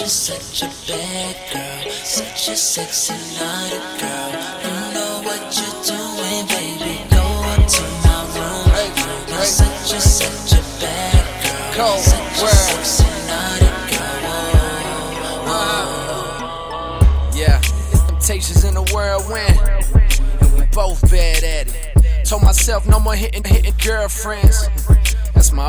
such a bad girl, such a sexy naughty girl. You know what you're doing, baby. Go up to my room. You're such a bad girl, such a sexy naughty girl. Yeah, temptations in the whirlwind, and we both bad at it. Told myself no more hitting girlfriends. That's my